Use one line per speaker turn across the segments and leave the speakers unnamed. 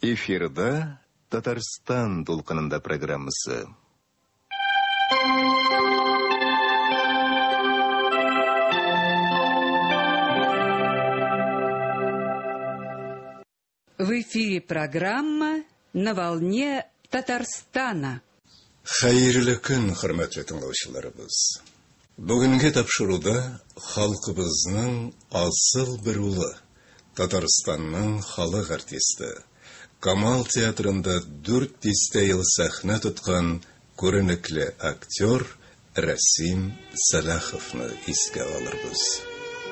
Эфирда Татарстан толқынында программасы.
В эфире программа «На волне Татарстана».
Хайырлы күн, хөрмәтле тыңлаучыларыбыз. Бүгенге тапшыруда халкыбызның асыл бер улы, Татарстанның халык артисты, Камал театрында 400 ел сәхнә тоткан күренекле актер Рәсим Сәләховны искә алырбыз.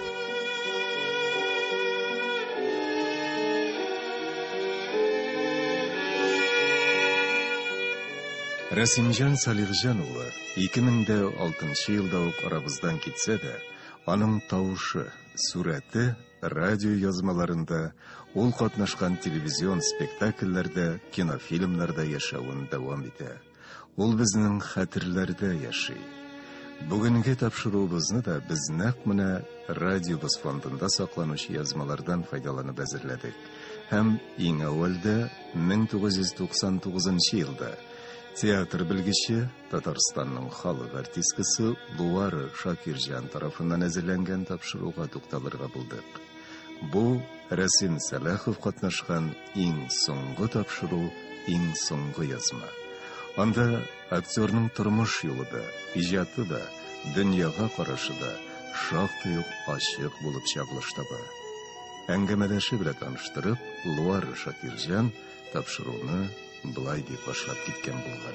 Рәсимҗан Салихҗан улы 2006 елда ук арабыздан китсә дә, аның тавышы, сурәте радио язмаларында, ул катнашкан телевизион спектакльләрдә, кинофильмнарда яшәвен дәвам итә. Ул безнең хәтерләрдә яши. Бүгенге тапшыруыбызны да без нәкъ менә радиобыз фондында сакланучы язмалардан файдаланып әзерләдек. Һәм иң әүвәлдә 1999 елда театр белгече, Татарстанның халык артисткасы Луара Шакирҗан тарафыннан әзерләнгән тапшыруга тукталырга булдык. Бу Рәсим Сәләхов катнашкан иң соңгы тапшыру, иң соңгы язма. Анда актерның тормыш юлы да, иҗаты да, дөньяга карашы да шактый ук ачык булып чагылыш таба. Әңгәмәдәше белән таныштырып, Луара Шакирҗан тапшыруны былай дип башлап киткән булган.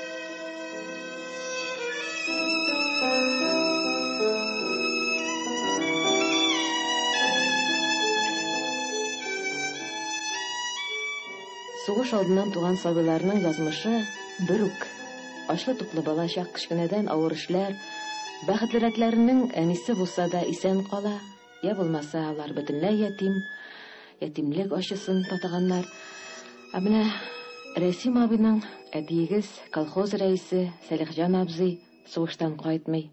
Сугыш алдыннан туган сабыйларның язмышы бер үк. Ачлы-туклы балачак кичкенәдән авыр эшләр, бәхетлерәкләренең әнисе булса да исән кала, я булмаса алар бөтенләй ятим, ятимлек ачысын татыганнар. Менә Рәсим абыйның әтиегез, колхоз рәисе Салихҗан абзый сугыштан кайтмый.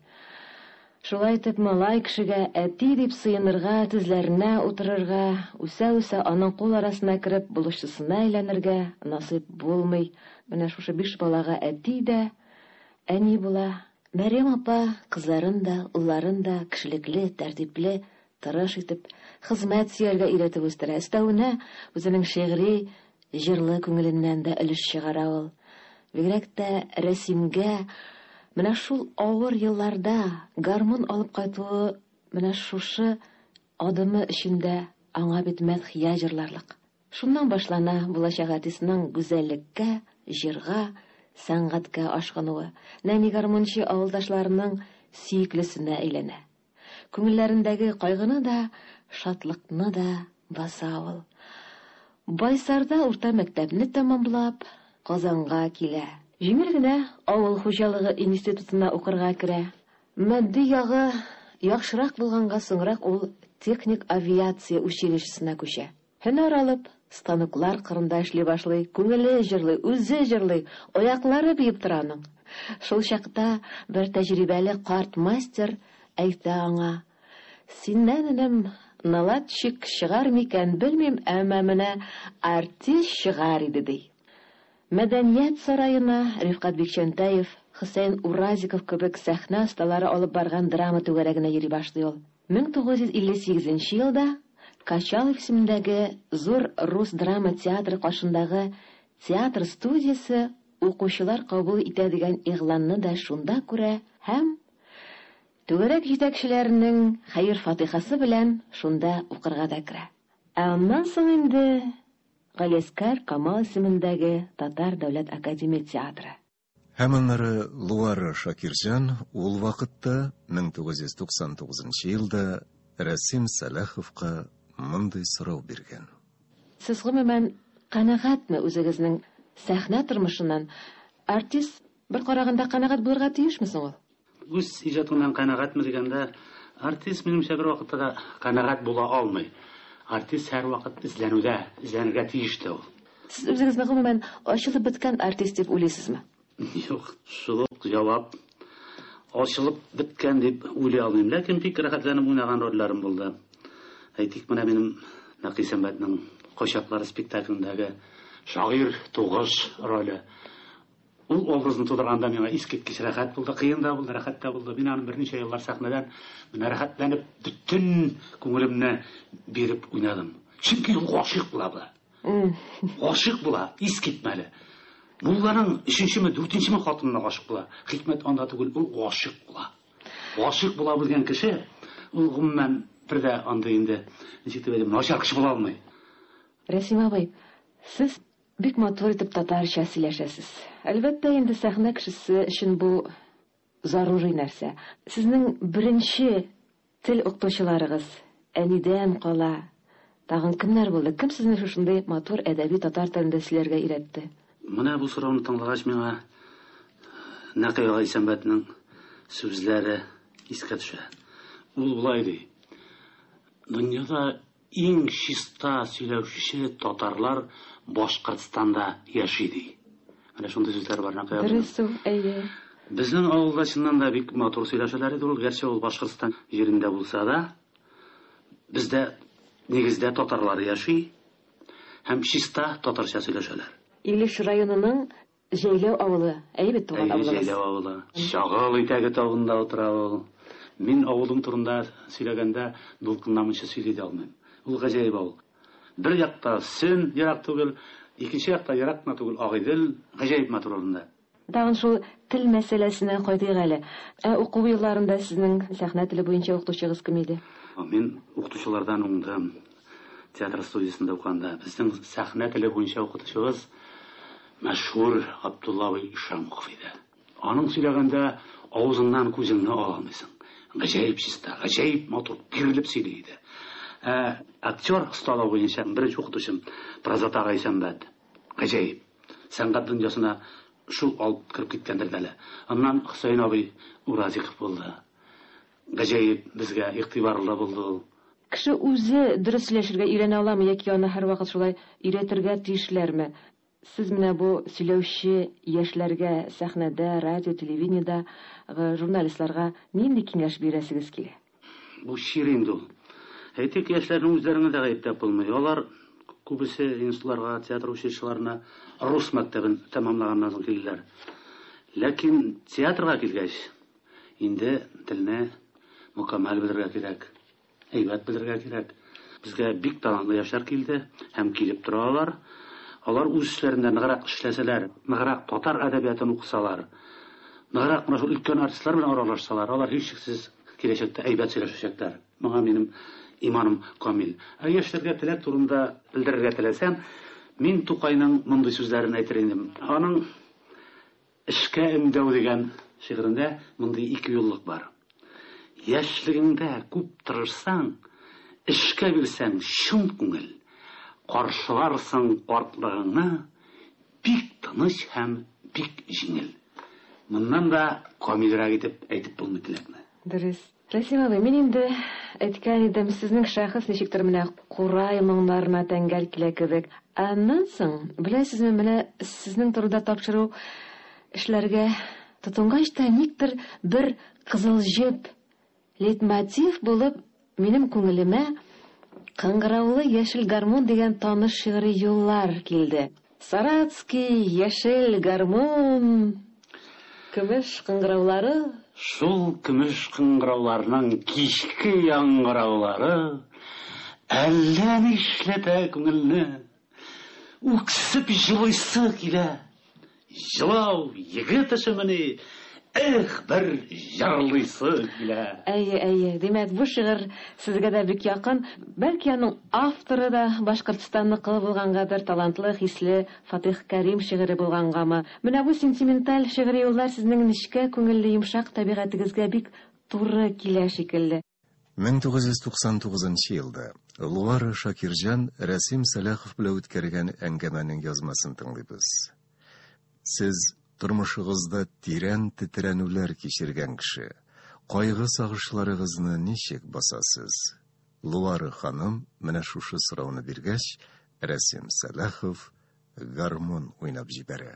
Шулай итеп, малай кешегә әти дип сыенырга, тезләренә утырырга, үсә-үсә аның кул арасына кереп, булышчысына әйләнергә насыйп булмый. Менә шушы 5 балага әти дә, әни була. Мәрьям апа кызларын да, улларын да кешелекле, тәртипле, тырыш итеп, хезмәт сөяргә өйрәтеп үстерә. Өстәвенә үзенең шигъри, җырлы күңеленнән дә өлеш чыгара ул. Бигрәк тә Рәсимгә менә шул авыр елларда гармун алып кайтуы, менә шушы адымы эчендә аңа бит мәдхия җырларлык. Шуннан башлана булачак артистның гүзәллеккә, җырга, сәнгатькә ашкынуы. Нәни гармунчы авылдашларының сөеклесенә әйләнә. Күңелләрендәге кайгыны да, шатлыкны да баса ул. Байсарда урта мәктәпне тәмамлап, Казанга килә. Җиңел генә авыл хуҗалыгы институтына укырга керә. Матди ягы яхшырак булганга соңрак ул техник авиация училищесына күчә. Һөнәр алып, станоклар кырында эшли башлый, күңеле җырлый, үзе җырлый, аяклары биеп тора аның. Шул чакта бер тәҗрибәле карт мастер әйтә аңа: "Синнән энем наладчик чыгар микән белмим, әмма менә артист чыгар иде", ди. Мәдәният сараена Рифкат Бикчәнтәев, Хөсәен Уразиков кебек сәхнә осталары алып барган драма түгәрәгенә йөри башлый ул. 1958 елда Качалов исемендәге зур рус драма театры каршындагы театр студиясе укучылар кабул итә дигән игъланны да шунда күрә һәм түгәрәк җитәкчеләренең хәер-фатихасы белән шунда укырга да керә. Аннан соң инде Галискар Камал исемендәге Татар дәүләт академия театры.
Һәм аннары Луара Шакирҗан ул вакытта 1999 елда Рәсим Сәләховка мондай сорау биргән.
Сез гомумән канәгатьме үзегезнең сәхнә тормышыннан? Артист бер караганда канәгать булырга тиешме соң ул?
Үз иҗатыннан канәгатьме дигәндә, артист минемчә бер вакытта канәгать була алмый. Артист һәр вакыт изләнергә тиеш ул.
Сез үзегезне гомумән ачылып беткән артист дип уйлыйсызмы?
Юк, шул җавап ачылып беткән дип уйлый алмыйм, ләкин бик рәхәтләнеп уйнаган рольләрем булды. Әйтик, менә минем Нәкыйсәмәтнең Кочаклары спектаклендәге шагыйрь тугыш роле. Ул образны тудырганда миңа искиткеч рәхәт булды, кыен да булды, рәхәт та булды. Мин аны берничә еллар сәхнәдән менә рәхәтләнеп бөтен күңелемне биреп уйнадым. Чөнки ул гашыйк була. Гашыйк була, искитмәле. Булларның 3-ме, 4-ме хатынына гашыйк була. Хикмәт анда түгел, ул гашыйк була. Гашыйк була белгән кеше, ул гомумән бердә анда инде ничек дип әйтим, начар кеше була алмый.
Рәсим абый, сез бик матур итеп татарча сөйләшәсез. Әлбәттә, инде сәхнә кешесе өчен бу зарури нәрсә. Сезнең беренче тел укытучыларыгыз әнидән кала. Тагын кемнәр булды? Кем сезне шушындай матур әдәби татар телендә сөйләргә өйрәтте?
Менә бу сорауны тыңлагач миңа Нәкый Исәнбәтнең сүзләре искә төшә. Ул булай ди: "Дөньяда иң чиста сөйләүче татарлар Башкортстанда яши" ди. Менә шундый сүзләр бар Нәкый.
Дөрес, әйе.
Безнең авылда чыннан да бик матур сөйләшәләр иде. Ул гәрчә ул Башкортстан җирендә булса да, бездә нигездә татарлар яши һәм чиста татарча сөйләшәләр.
Илеш районының Җәйләү авылы, әйбәт туган авылы.
Җәйләү авылы. Шагыл итәге тагында утыра ул. Мин авылым турында сөйләгәндә дулкынланмыйча сөйли алмыйм. Ул гаҗәеп авыл. Бер якта Сөн ерак түгел, икенче якта ерак кына түгел Агыйдел, гаҗәеп матур урында.
Тагын шул тел мәсьәләсенә кайтыйк әле. Уку елларында сезнең сәхнә теле буенча укытучыгыз кем иде?
Мин укытучылардан уңдым. Театр студиясендә укганда безнең сәхнә теле буенча укытучыбыз мәшһүр Абдулла Ишамов иде. Аның сөйләгәндә авызыннан күзеңне ала алмыйсың. Гаҗәеп чиста, гаҗәеп матур, бирелеп сөйли иде. Актер осталыгы буенча беренче укытучым Прозат ага Исәнбәт. Гаҗәеп. Сәнгать дөньясына шул алып кирип киткәндер дә әле. Аннан Хөсәйн абый Уразиков булды. Гаҗәеп безгә игътибарлы булды.
Кеше үзе дөрес сөйләшергә өйрәнә аламы яки аны һәрвакыт шулай өйрәтергә тиешләрме? Сез менә бу сөйләүче яшьләргә сәхнәдә, радио, телевидениедә, журналистларга нинди киңәш бирәсегез килә?
Бу ширин ул. Әйтик, яшьләрнең үзләренә дә гаепләп булмый. Алар күбесе институтларга, театр училищеларына рус мәктәбен тәмамлаганнан соң килделәр. Ләкин театрга килгәч, инде телне мукаммал белергә кирәк, әйбәт белергә кирәк. Безгә бик талантлы яшьләр килде һәм килеп торалар. Алар үз эшләрендә ныграк эшләсәләр, ныграк татар әдәбиятын укысалар, ныграк шул өлкән артистлар белән аралашсалар, алар һичшиксез киләчәктә әйбәт сөйләшәчәкләр. Моңа минем иманым камил. Яшьләргә теләк турында белдерергә теләсәм, мин Тукайның мондый сүзләрен әйтер идем. Аның "Эшкә өндәү" дигән шигырендә мондый ике юллык бар. Яшьлегеңдә күп тырышсаң, эшкә бирсәң шун күңел, каршыларсың артлыгыңны бик тыныч һәм бик җиңел. Моннан да камилрәк итеп әйтеп булмый теләкне.
Дөрес. Рәсим абый, мин инде әйткән идем, сезнең шәхес ничектер менә курай моңнарына тәңгәл килә кебек. Аннан соң, беләсезме, менә сезнең турыда тапшыру эшләргә тотынгач та никтер бер кызыл җеп лейтмотив булып минем күңелемә "Кыңгыраулы яшел гармун" дигән таныш шигъри юллар килде. Саратский яшел гармун, көмеш кыңгыраулары,
шул көмеш кыңгырауларның кичке яңгыраулары әллә нишләтә күңелне. Үксеп җылыйсы килә. Җылау егет эшемени, бер җырлыйсы килә.
Әйе, димәк, бу шигырь сезгә дә бик якын. Бәлки аның авторы да Башкортстанныкы булгангадыр, талантлы, хисле Фатих Кәрим шигыре булгангамы. Менә бу сентименталь шигъри юллар сезнең нечкә күңелле, йомшак табигатыгызга бик туры килә шикелле.
1999 елда Луара Шакирҗан Рәсим Сәләхов белән үткәргән әңгәмәнең язмасын тыңлыйбыз. Сез тормышыгызда тирән тетрәнүләр кичергән кеше. Кайгы сагышларыгызны ничек басасыз? Луара ханым менә шушы сорауны биргәч, Рәсим Сәләхов гармон уйнап җибәрә.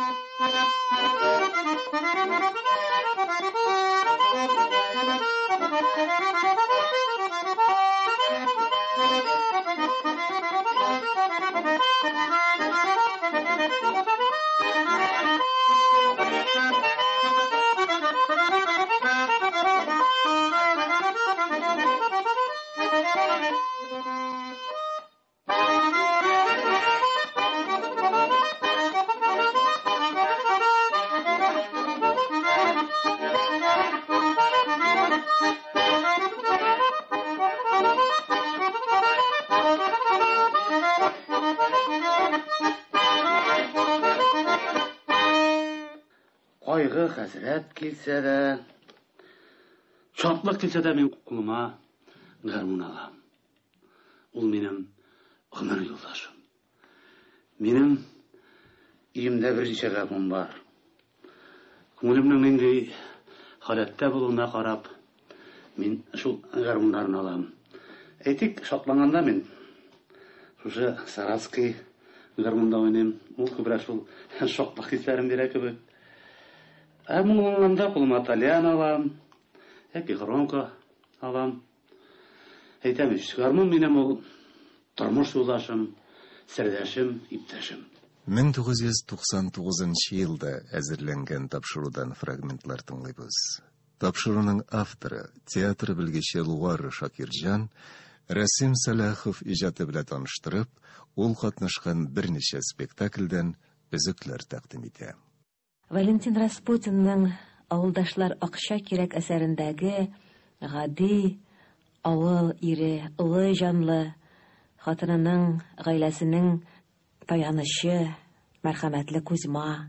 Қайғы хәсрәт келсе де, шатлық келсе де мен қолыма гармон алам. Ол менің ғұмыр жолдашым. Менің үйімде бірінші гармон бар. Көңілімнің нендей халатта болуына қарап, мен шул гармондарын алам. Әйтик, шатланғанда мен шушы Саратский гармонда ойнайм. Ол көбірек шул шоқлық хисләрен бере кебек. Мұңланғанда қолыма Итальян алам, яки Громко алам. Әйтәмеш, гармон менің ол тормыш жолдашым, сірдәшім, иптәшім.
1999 елда әзірленген тапшырудан фрагментлар тыңлайбыз. Тапшыруның авторы, театр белгече Луары Шакирҗан, Рәсим Сәләхов иҗаты белән таныштырып, ул катнашкан берничә спектакльдән өзекләр тәкъдим итә.
Валентин Распутинның «Авылдашлар акча кирәк» әсәрендәге гади авыл ире, улы җанлы, хатынының, гаиләсенең таянышы, мәрхәмәтле Кузьма.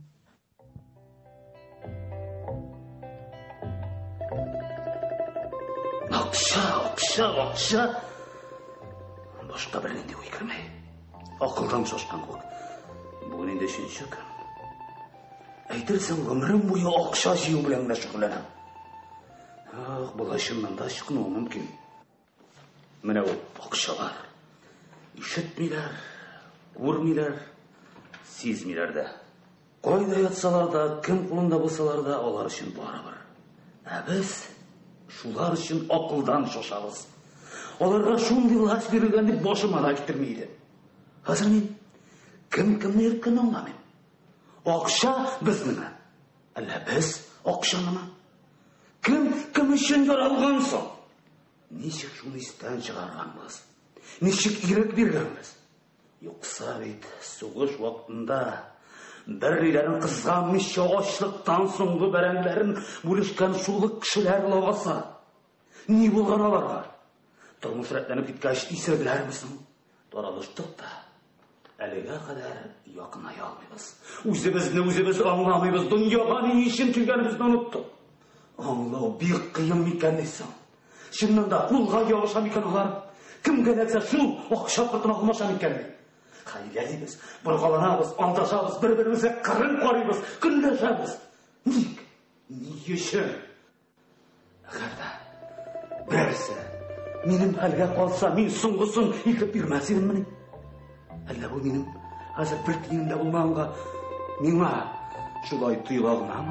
Акча. Башка бер нинди уй кермәй. Акылдан шашкан күк. Бүген инде өченче көн. Әйтерсең, гомерем буе акча җыю белән генә шөгыльләнәм. Булай чыннан да чыкмый мөмкин. Менә ул акчалар. Ишетмиләр, күрмиләр, сизмиләр дә. Кайда ятсалар да, кем кулында булсалар да, алар өчен барыбер. Ә без шулар өчен акылдан шашабыз. Аларга шундый лач бирелгән дип башыма да китерми иде. Хәзер мин кемне иркен аңламыйм. Акча безнеме? Әллә без акчанымы? Кем өчен яралган соң? Ничек шуны истән чыгарганбыз? Ничек ирек биргәнбез? Юкса бит сугыш вакытында бер-бирләрен кызганмыйча ачлыктан соңгы бәрәңләрен бүлешкән шулык кешеләр лаваса. Ни булган аларга? Тормыш рәтләнеп киткәч исәпләрмесең? Таралыштык да. Әлегә кадәр якынай алмыйбыз. Үзебезне аңламыйбыз. Дөньяга ни өчен килгәнебезне оныттык. Аңлау бик кыен микән дисең. Чыннан да кулга ябыша микән алар? Кемгә ләтсә шул акча кыртына алмаша микән? Хәйләлибез, боргаланабыз, андашабыз, бер-беребезгә кырын карыйбыз, көнләшәбез. Ник? Ни өчен? Әгәрдә берсе минем хәлгә калса, мин соңгысын икеп бирмәс идеммени? Әллә бу минем хәзер бер тиен дә булмаганга миңа шулай тоела гынамы?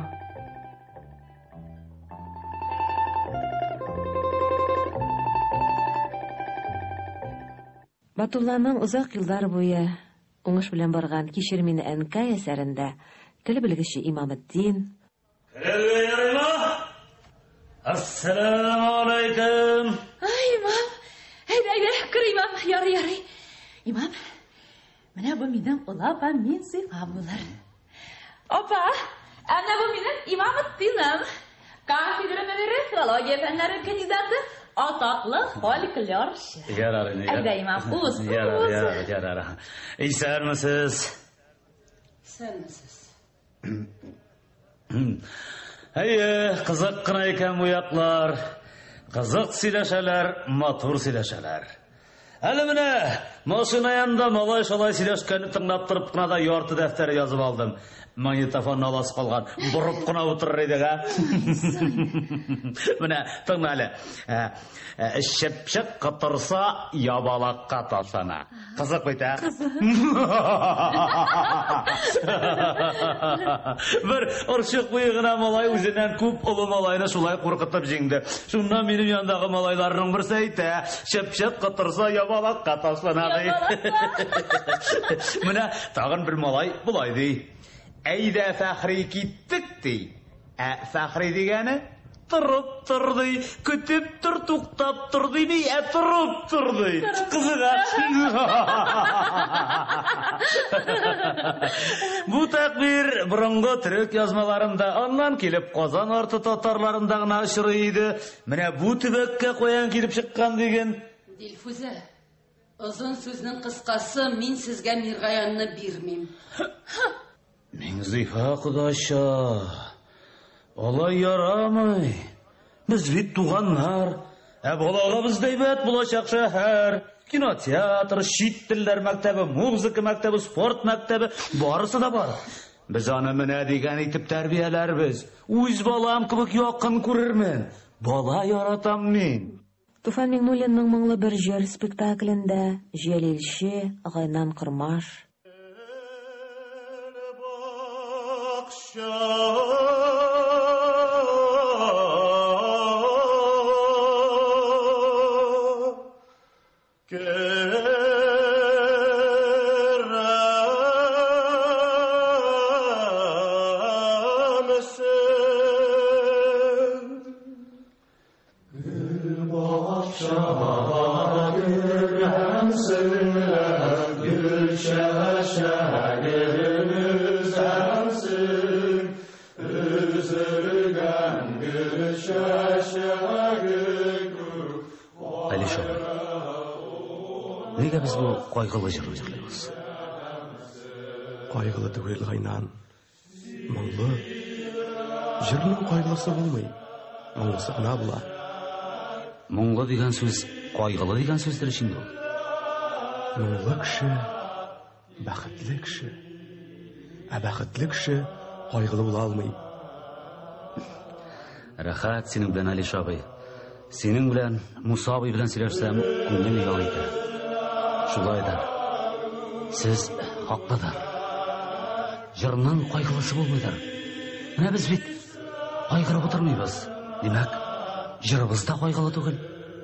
Батулланың узак еллар буе уңыш белән барган «Кичер мине, әнкәй» әсәрендә тел белгече Имаметдин,
Ассаламу алейкум.
Имам, әйдә, кер имам, ярый. Имам, менә бу минем улапа мин сыйфам булыр. Опа, әнә бу минем Имаметдиным. Кафедра мөдире, филология фәннәре кандидаты, атаклы фольклорчы.
Ярар.
Әйдә, имам, уз.
Ярар. Исәнмесез? Әйе, кызык кына икән бу яклар. Кызык сөйләшәләр, матур сөйләшәләр. Әле менә Машина янында малай шалай сөйләшкәнне тыңлап торып кына да ярты дәфтәр язып алдым. Магнитофонны аласы калган. Борып кына утырыр идек, Менә тыңла әле. Шепшек кытырса ябалакка ташлана. Кызык бит, Бер орчык буе гына малай үзеннән күп улы малайны шулай куркытып җиңде. Шуннан минем яндагы малайларның берсе әйтә, шепшек кытырса ябалакка ташлана ди. Менә тагын бер малай булай ди. Әйдә Фәхри киттек ди. Фәхри дигәне торып торды, көтеп тор, туктап торды ди, торып торды. Кызык. Бу тәкъбир борынгы төрек язмаларында, аннан килеп Казан арты татарларында гына очрый иде. Менә бу төбәккә каян килеп чыккан диген.
Дилфуза, озын сүзнең кыскасы, мин сезгә Миргаянны бирмим.
Миңзифа кудайша, алай ярамый. Без бит туганнар. Балага бездә әйбәт булачак шәһәр. Кинотеатр, чит телләр мәктәбе, музыка мәктәбе, спорт мәктәбе, барысы да бар. Без аны менә дигән итеп тәрбияләрбез. Үз балам кебек якын күрермен. Бала яратам мин.
Туфан Миңнуллинның моңлы бер җыр спектаклендә Җәлилче, Гайнан Кырмаш
Нигә без бу кайгылы җырны җырлыйбыз?
Кайгылы түгел, Гайнан. Моңлы. Җырның кайгылысы булмый. Моңлысы гына була.
Моңлы дигән сүз кайгылы дигән сүздер инде ул.
Моңлы кеше бәхетле кеше. Бәхетле кеше кайгылы була алмый.
Рәхәт синең белән, Алиш абый. Синең белән, Муса абый белән сөйләшсәм, күңел ялый итә. Шулай да, сез хаклыдар. Җырның кайгылысы булмыйдыр. Менә без бит кайгырып утырмыйбыз. Димәк, җырыбыз да кайгылы түгел.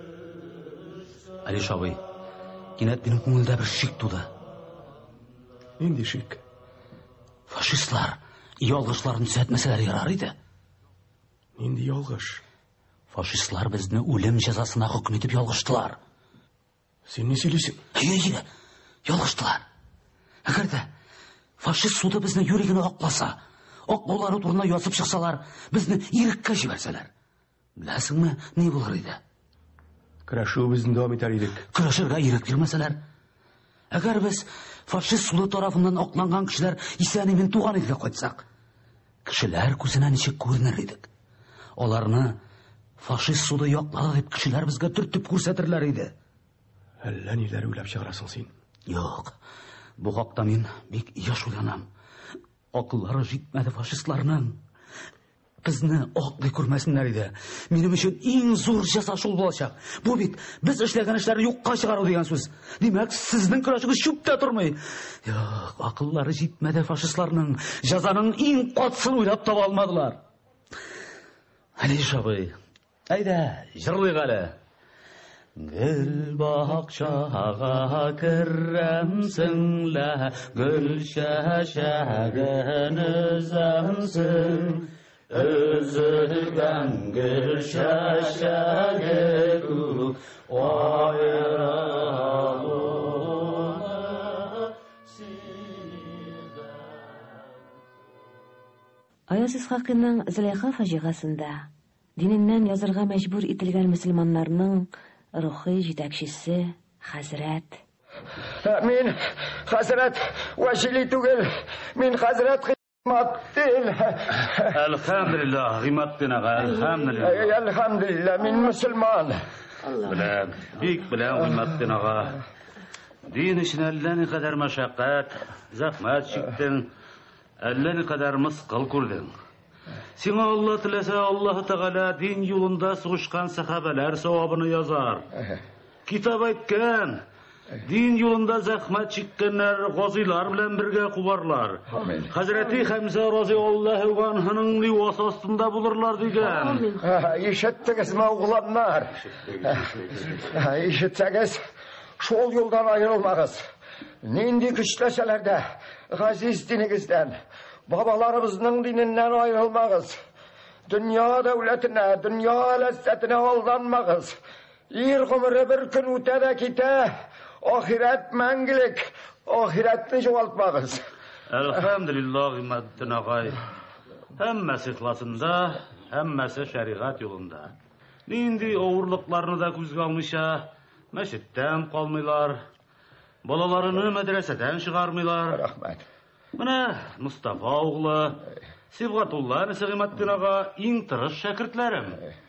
Алиш абый, кинәт минем күңелдә бер шик туды.
Нинди шик?
Фашистлар ялгышларын төзәтмәсәләр ярар иде.
Нинди ялгыш?
Фашистлар безне үлем җәзасына хөкем итеп ялгыштылар.
Син ни сөйлисең?
Ялгыштылар. Әгәр дә фашист суды безне юригенә акласа, аклаулары турында язып чыксалар, безне иреккә җибәрсәләр. Беләсеңме, ни булыр иде?
Көрәшү безне дәвам итәр идек.
Көрәшергә ирек бирмәсәләр. Әгәр без фашист суды тарафыннан акланган кешеләр исән-имин туган илгә кайтсак, кешеләр күзенә ничек күренер идек? Аларны фашист суды яклады дип кешеләр безгә төртеп күрсәтерләр иде.
Әллә ниләр уйлап чыгарасың син?
Юк. Бу хакта мин бик яш уйланам. Акыллары җитмәде фашистларның. Безне аклый күрмәсеннәр иде. Минем өчен иң зур җәза шул булачак. Бу бит без эшләгән эшләрне юкка чыгару дигән сүз. Димәк, сезнең көрәшегез чүптә тормый. Юк, акыллары җитмәде фашистларның. Җәзаның иң катсын уйлап таба алмадылар. Алиш абый, әйдә, җырлыйк әле. Гөл бакчага керәмсеңлә, гөл чәчәген өзәмсең, өзелгән гөл чәчәге күк аералуны синедан.
Аяз Исхакыйның Зөләйха фаҗигасында диненнән язырга мәҗбүр ителгән мөселманнарның рухи җитәкчесе хәзрәт.
Мин хәзрәт вәҗили түгел. Мин хәзрәт Гыйматтин.
Әлхәмдүлиллаһ, Гыйматтин ага, әлхәмдүлиллаһ.
Әлхәмдүлиллаһ, мин мөселман.
Беләм, бик беләм Гыйматтин ага. Дин өчен әллә ни кадәр мәшәкать, зәхмәт чиктең, әллә ни кадәр мыскыл күрдең. Сиңа Алла теләсә, Аллаһ Тәгалә дин юлында сугышкан сахабалар савабын язар. Китап әйткән, дин юлында зәхмәт чиккәннәр газыйлар белән бергә кубарлар. Хәзрәти Хәмзә разыяллаһу анһуның ливасы астында булырлар дигән.
Ишеттегезме, угыланнар? Ишетсәгез, шул юлдан аерылмагыз. Нинди көчләсәләр дә, газиз динегездән, бабаларыбызның диненнән аерылмагыз. Дөнья дәүләтенә, дөнья ләззәтенә алданмагыз. Ир гомере бер көн үтә дә китә. Ахират мәңгелек, ахиратны югалтмагыз.
Әлхәмдүлиллаһ, Имәддин агай. Һәммәсе ихласында, һәммәсе шәригать юлында. Нинди авырлыкларны да күзгә алмыйча, мәчеттән калмыйлар, балаларыны мәдрәсәдән чыгармыйлар.
Рәхмәт.
Менә Мустафа углы, Сибгатулла Нәсигъмәддин ага иң тырыш шәкертләрем.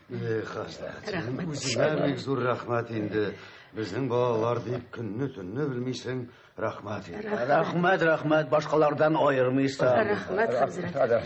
Хәзрәт, үзеңә бик зур рәхмәт инде. Безнең балалар дип көнне-төнне белмисең, рәхмәт инде.
Рәхмәт, башкалардан аермыйса.
Рәхмәт, хәзрәт.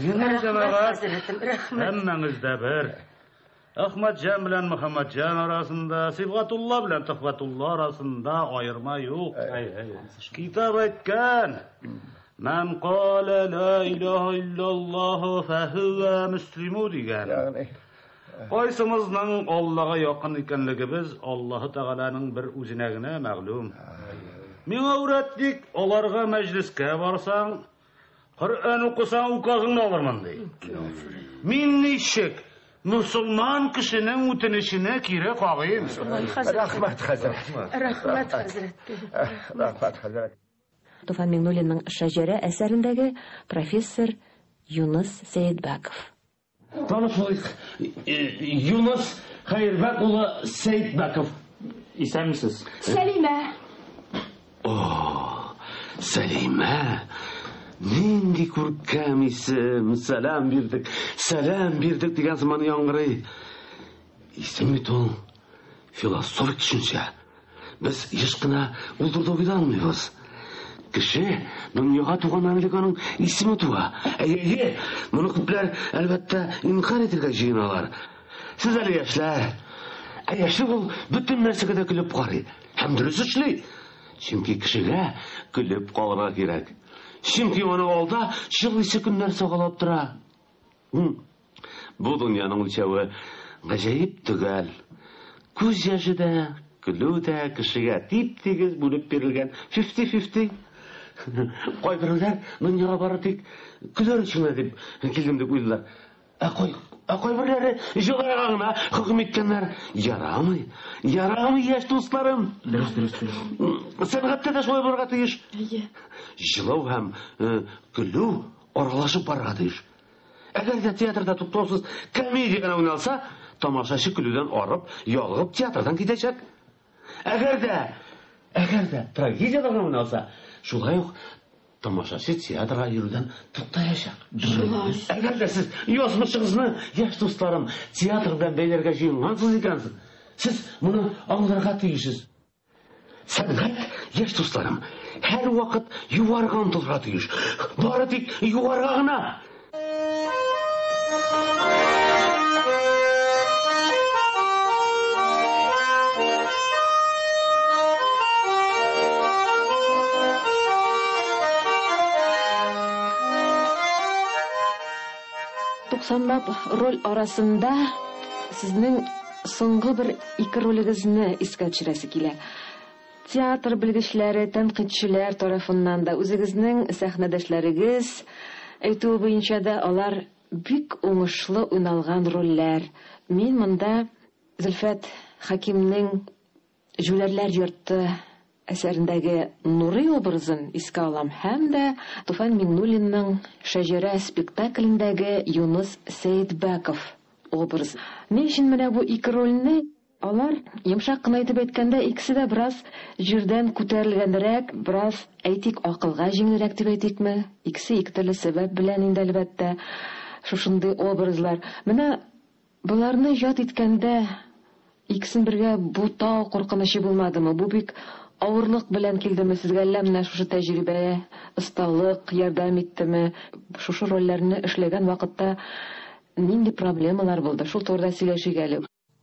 Һәммәңез дә бер. Әхмәтҗан белән Мөхәммәтҗан арасында, Сибгатулла белән Төхфәтулла арасында аерма юк. Китап әйткән: "Ман кала ла илаха илляллаһу фаһуа муслиму" дигән. Кайсымызның Аллага якын икәнлегебез Аллаһ Тәгаләнең бер үзенә генә мәгълүм. Миңа үрәтлек, аларга мәҗлескә барсаң, Коръән укысаң, указыңны алырмын ди. Мин ничек мусулман кешенең үтенеченә кире кагыйм?
Рәхмәт, хәзрәт.
Рәхмәт, хәзрәт.
Рәхмәт, хәзрәт.
Туфан Миңнуллинның «Шәҗәрә» әсәрендәге профессор Юныс Сәйдбәков.
Танышылыйк. Юныс Хәйербәк улы Сәйдбәков. Исәнмесез?
Сәлимә.
Сәлимә. Нинди күркәм исем. Сәлам бирдек дигән заман яңгырый. Исем бит ул философик төшенчә. Без еш кына ул турыда уйламыйбыз. Кеше дөньяга туганнан аның исеме туа. Моны күпләр әлбәттә инкар итәргә җыеналар. Сез әле яшьләр. Яшьлек ул бөтен нәрсәгә дә көлеп карый. Һәм дөрес эшли. Чөнки кешегә көлеп калырга кирәк. Чөнки аның алда чыгыйсы көннәр сагалап тора. Бу дөньяның үлчәве гаҗәеп төгәл. Күз яше дә, көлү дә кешегә тип-тигез бүлеп бирелгән 50-50. Кайберләр дөньяга бары тик көләр өчен дип килдем дип уйлыйлар. Кайберләре җыларга гына хөкем иткәннәр. Ярамый яшь дусларым. Сәнгатьтә дә шулай булырга тиеш. Җылау һәм көлү аралашып барырга тиеш. Әгәр дә театрда туктаусыз комедия гына уйналса, тамашачы көлүдән арып, ялгып театрдан китәчәк. Әгәр дә трагедия гына уйналса, шулай ук тамашачы театрга йөрүдән туктаячак. Әгәр дә сез язмышыгызны, яшь дусларым, театр белән бәйләргә җыенгансыз икәнсез, сез моны аңларга тиешсез. Сәнгать, яшь дусларым, һәр вакыт югарыга омтылырга тиеш. Бары тик югарыга гына.
90 роль арасында сезнең соңгы бер 2 ролегезне искә төшерәсе килә. Театр белгечләре, тәнкыйтьчеләр тарафыннан да үзегезнең сәхнәдәшләрегез әйтү буенча да алар бик уңышлы уйналган рольләр. Мин монда Зөлфәт Хакимнең Жүләрләр йорты әсәрендәге Нурый образын искә алам һәм дә Туфан Миңнуллинның Шәҗәрә спектаклендәге Юныс Сәйдбәков образы. Ни өчен менә бу 2 рольне алар йомшак кына итеп әйткәндә икесе дә бераз җирдән күтәрелгәнрәк, бераз әйтик акылга җиңелрәк дип әйтикме? Икесе ике төрле сәбәп белән инде әлбәттә шушындый образлар. Менә буларны ят иткәндә икесен бергә бу тау куркынычы булмадымы? Бу бик Авырлык белән килдеме сезгә әллә менә шушы тәҗрибә, осталык ярдәм иттеме? Шушы рольләрне эшләгән вакытта нинди проблемалар булды? Шул турыда сөйләшик әле.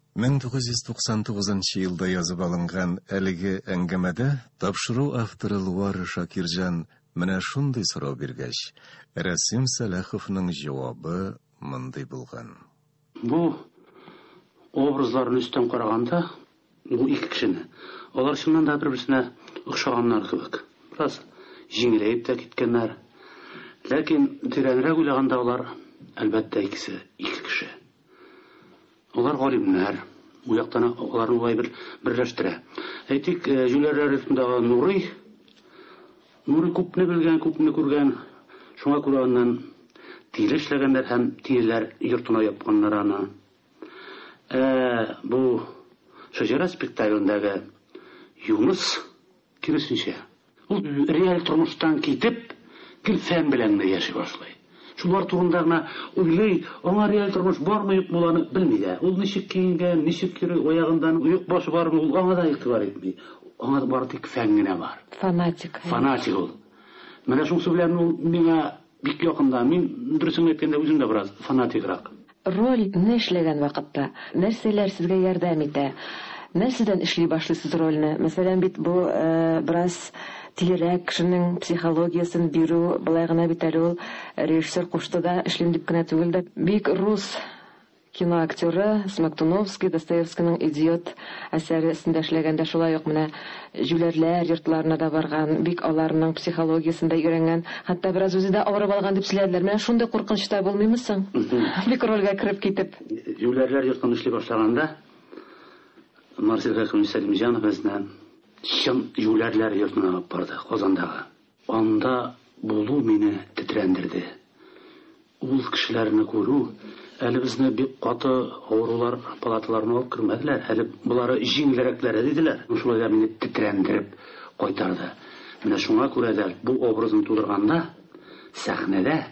1999 елда язып алынган әлеге әңгәмәдә тапшыру авторы Луары Шакирҗан менә шундый сорау биргәч, Рәсим Сәләховның җавабы мондый булган.
Бу образларны үстән караганда, бу ике кешене. Алар чыннан да бер-берсенә охшаганнар кебек. Раз җиңеләеп тә киткәннәр. Ләкин тирәнрәк уйлаганда алар әлбәттә ике кеше. Алар галимнәр. Бу яктан аларны улай берләштерә. Әйтик, Җүләр арасындагы Нурый күпне белгән, күпне күргән. Шуңа күрә аннан тире эшләгәннәр һәм тиреләр йортына япканнар аны. Бу Шәҗәрә спектаклендәге Юныс киресенчә. Ул реаль тормыштан китеп, фән белән яши башлый. Шулар турында гына уйлый, аңа реаль тормыш бармы юк буланы белми дә. Ул ничек киенгән, ничек йөри, аягындан уйык башы бармы, ул аңа да игътибар итми. Аңа бары тик фән генә бар.
Фанатик.
Фанатик ул. Менә шуңсы белән ул миңа бик якында. Мин дөресен әйткәндә үзем дә бераз фанатикрак.
Роль не эшләгән вакытта нәрсәләр сезгә ярдәм итә? Нәрсәдән эшли башлыйсыз рольне? Мәсәлән, бит бу бераз тирәк кешенең психологиясын бирү, былай гына бит әле ул режиссер кушты да эшлим дип кенә түгел дә. Бик рус киноактеры Смоктуновский, Достоевскийның «Идиот» әсәрендә эшләгәндә шулай ук менә Җүләрләр йортларына да барган, бик аларның психологиясын да өйрәнгән, хәтта бераз үзе дә авырып алган дип сөйләделәр. Менә шундый куркынычта булмыймы соң? Бик рольгә кирип китеп.
Җүләрләр йортын эшли башлаганда Марсель Сәлимҗанов безнең чын Җүләрләр йортына алып барды, Казандагы. Анда булу мине тетрәндерде. Ул кешеләрне күрү, әле безне бик каты авырулар палаталарына алып кермәделәр, әле булары җиңелрәкләр диделәр. Шулай да мине тетрәндереп кайтарды. Менә шуңа күрә дә бу образны тудырганда, сәхнәдә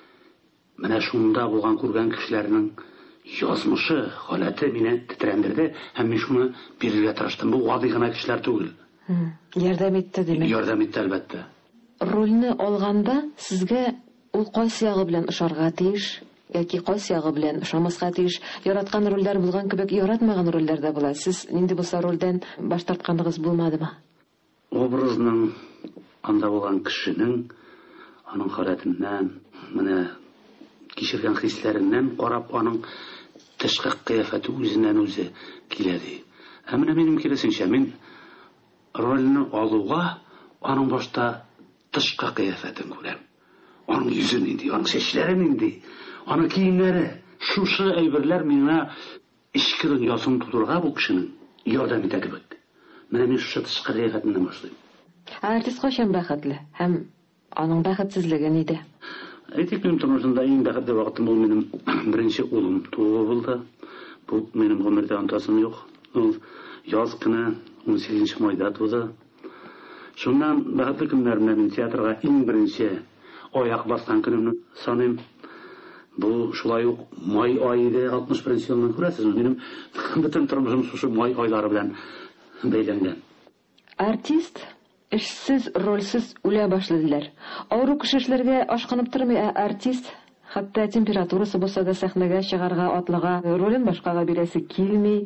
менә шунда булган күргән кешеләрнең язмышы, халаты мине тетрәндерде, һәм мин шуны бирергә тырыштым. Бу гади гына кешеләр түгел.
Ярдәм итте димәк.
Ярдәм итте әлбәттә.
Рольне алганда сезгә ул кайсы ягы белән ошарга тиеш, яки кайсы ягы белән ошамаска тиеш? Яраткан рольләр булган кебек, яратмаган рольләр дә була. Сез нинди булса рольдән баш тартканыгыз булмадымы?
Образның анда булган кешенең аның халатыннан, менә кичергән хисләреннән карап, аның тышкы кыяфәте үзеннән үзе килә ди. Ә менә минем киресенчә, мин рольне алуга аның башта тышкы кыяфәтен күрәм. Аның йөзе нинди, аның чәчләре нинди, аның киемнәре, шушы әйберләр миңа ичке дөньясын тудырга бу кешенең ярдәм итә кебек. Менә мин шушы тышкы кыяфәтеннән башлыйм.
Артист кайчан бәхетле һәм аның бәхетсезлеге нидә?
Әйтик, минем тормышымда иң бәхетле вакытым ул минем беренче улым тууы булды. Бу минем гомердә онтасым юк. Ул яз көне 18 майда туды. Шуннан бәхетле көннәрендә мин театрга иң беренче аяк баскан көнемне саныйм. Бу шулай ук май айы 61 елны күрәсезме? Минем бөтен тормышым шушы май айлары белән бәйләнгән.
Артист эшсез, рольсез үлә башлыйлар. Авыру кеше эшләргә ашкынып тормый, артист хәтта температурасы булса да сәхнәгә чыгарга, атлыга, ролен башкага бирәсе килми.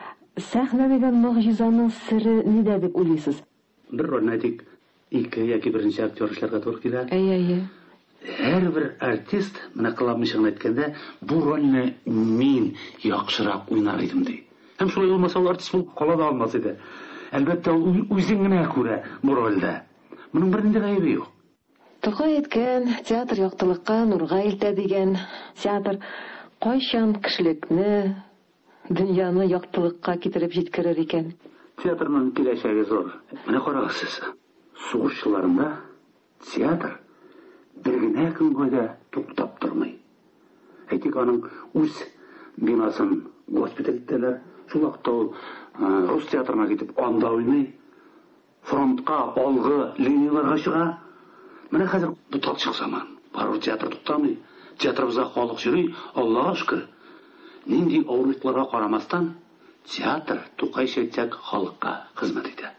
Сәхнә дигән могҗизаның сире нидә дип уйлыйсыз?
Бер рольне әйтик, ике яки беренче актер эшләргә туры килә.
Әйе.
Һәрбер артист, менә кылабымчыгын әйткәндә, бу рольне мин яхшырак уйнар идем ди. Һәм шулай булмаса, ул артист булып кала да алмас иде. Әлбәттә, ул үзен генә күрә бу рольдә. Моның бер нинди гаебе юк.
Тукай әйткән, театр яктылыкка нурга илтә дигән. Театр кайчан кешелекне, дөньяны яктылыкка китереп җиткерер икән?
Театрның киләчәге зур. Менә карагыз, сугыш елларында театр бер генә көн буена туктап тормый. Әйтик, аның үз бинасын госпиталь иттеләр. Шул вакытта ул рус театрына китеп анда уйный, фронтка алгы линияларга чыга. Менә хәзер бу талчык заман. Барыр театр туктамый. Театрыбызга халык йөри, Аллага шөкер. Нинди авырлыкларга карамастан, театр Тукай Шәйтәк халыкка хезмәт итә.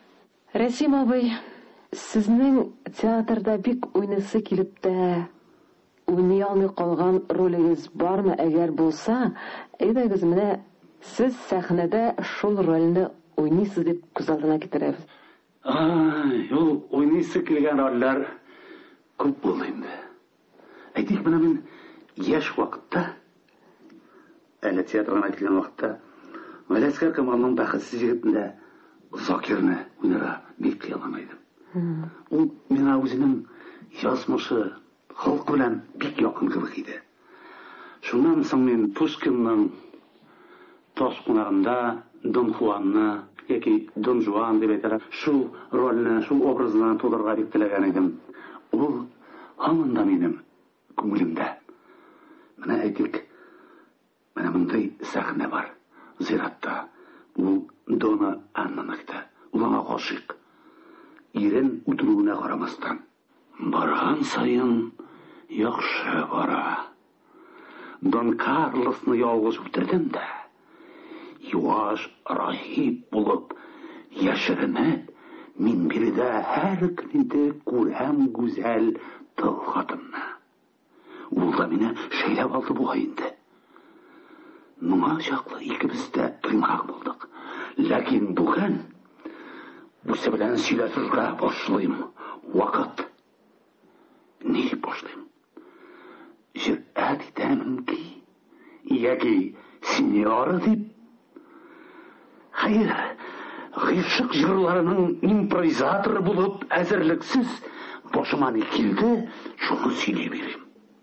Рәсим абый, сезнең театрда бик уйныйсы килеп тә уйный алмый калган ролегез бармы? Әгәр булса, әйдәгез менә сез сәхнәдә шул рольне уйныйсыз дип күз алдына китерәбез.
Ул уйныйсы килгән рольләр күп булды инде. Әйтик, менә мин яшь вакытта, әле театрга килгән вакытта, Галәскәр Камалның бәхетсез егетендә Закирны уйнарга бик кыялган идем. Ул миңа үзенең язмышы, халык белән бик якын кебек иде. Шуннан соң мин Пушкинның Таш кунагында Дон Хуанны яки Дон Жуан дип әйтәләр, шул рольне, шул образны тудырга бик теләгән идем. Ул һаман да минем күңелемдә. Менә әйтик, менә мондай сәхнә бар. Зиратта. Ул Дона Аннаныкта. Ул аңа гашыйк. Ирен үтерүенә карамастан. Барган сайын яхшы бара. Дон Карлосны ялгыш үтердем дә. Юаш рахип булып яшеренеп, мин биредә һәр көнне күрәм гүзәл тыл хатынны. Ул да мине шәйләп алды бугай инде. Моңа чаклы икебез дә тыймак булдык. Ләкин бүген бусы белән сөйләшергә башлыйм. Вакыт. Ни башлыйм? Җөрәт итәмен ки, яки сеньора дип. Хәер, гыйшык җырларының импровизаторы булып әзерлексез башыма ни килде, шуны сөйли бирим.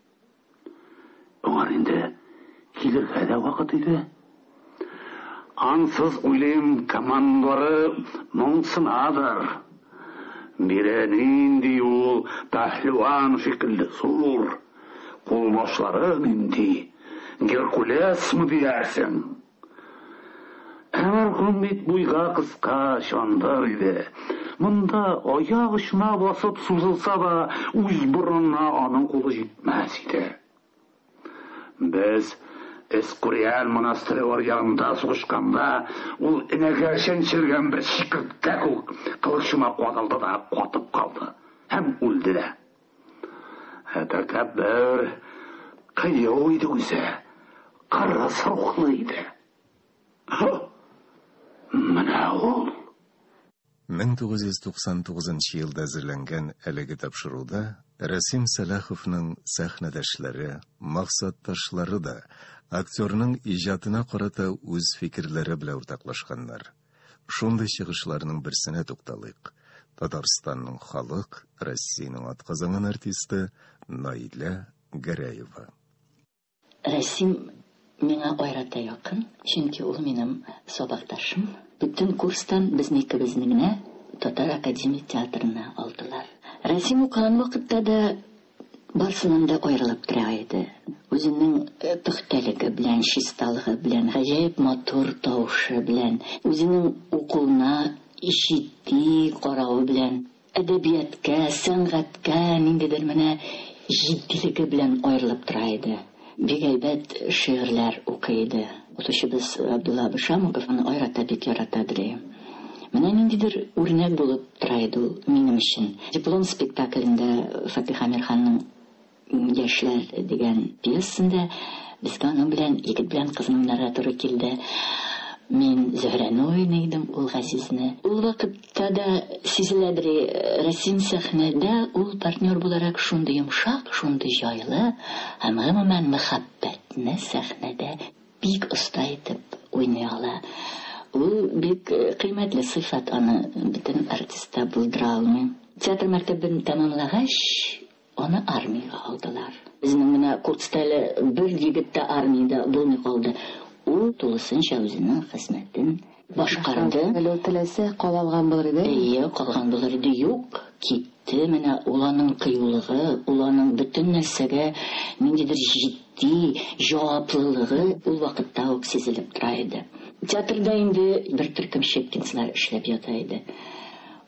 Аңар инде килергә дә вакыт иде. Ансыз уйлыйм, командалары моңсынадыр. Бире нинди ул пәһлеван шикелле зур, кулбашлары нинди, Геркулесмы диярсең. Мәрхүм бит буйга кыска чандыр иде. Монда аяк очына басып сузылса да, үз борынына аның кулы җитмәс иде. Без Эскуриан монастыры янында сугышканда, ул энәгә чәнчергән бер чикерткә кылычыма кадалды да катып калды. Һәм үлде дә. Тәкәббер кыю иде үзе. Кырыс рухлы иде. Менә ул
1999 елда әзерләнгән әлеге тапшыруда Рәсим Сәләховның сәхнәдәшләре, максатташлары да актерның иҗатына карата үз фикерләре белән уртаклашканнар. Шундый чыгышларның берсенә тукталыйк. Татарстанның халык Россиянең атказанган артисты Наилә Гәрәева.
Рәсим миңа айрата якын, чөнки ул минем сабакташым. Бүтән курстан безнекебезне генә Татар академия театрына алдылар. Рәсим укыган вакытта да барсыннан да аерылып тора иде. Үзенең төхтәлеге белән, чисталыгы белән, гаҗәеп матур тавышы белән, үзенең укуына җитди каравы белән, әдәбиятка, сәнгатькә ниндидер менә җитдилеге белән аерылып тора иде. Бик әйбәт шигырьләр укый иде. Укучыбыз Абдулла Бишамов аны айрата бик яратадыр. Менә ниндидер үрнәк булып тора иде ул минем өчен. Диплом спектаклендә Фатих Амирханның Яшьләр дигән пьесасында безгә аның белән егет белән кызның нарраторы килде. Мин Зөһрәне уйныйдым, ул Газизне. Ул вакытта да сизеләдер, Рәсим сәхнәдә ул партнер буларак шундый йомшак, шундый җайлы, һәм гомумән мәхәббәтне сәхнәдә бик оста итеп уйный ала. Ул бик кыйммәтле сыйфат, аны бөтен артистта булдыра алмый. Театр мәктәбен тәмамлагач, аны армиягә алдылар. Безнең менә курстәле бер егет тә армиядә булмый калды. Ул тулысынча үзенең хезмәтен башкарды.
Әле теләсә калган булыр иде.
Калган булыр иде. Юк, китте. Менә уланың кыюлыгы, уланың бөтен нәрсәгә ниндидер җитди җаваплылыгы ул вакытта ук сизелеп тора иде. Театрда инде бер төркем Щепкинслар эшләп ята иде.